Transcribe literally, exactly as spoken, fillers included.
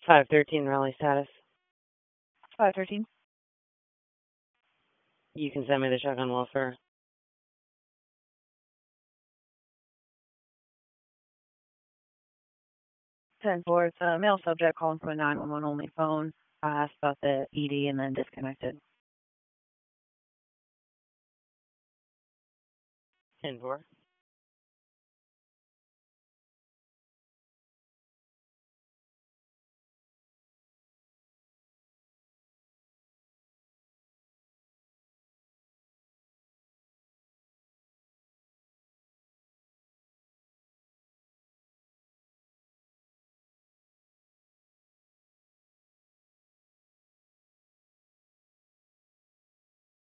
five thirteen Raleigh status. five thirteen. You can send me the check on welfare. ten four, it's a male subject calling from a nine one one only phone. I asked about the E D and then disconnected. ten four.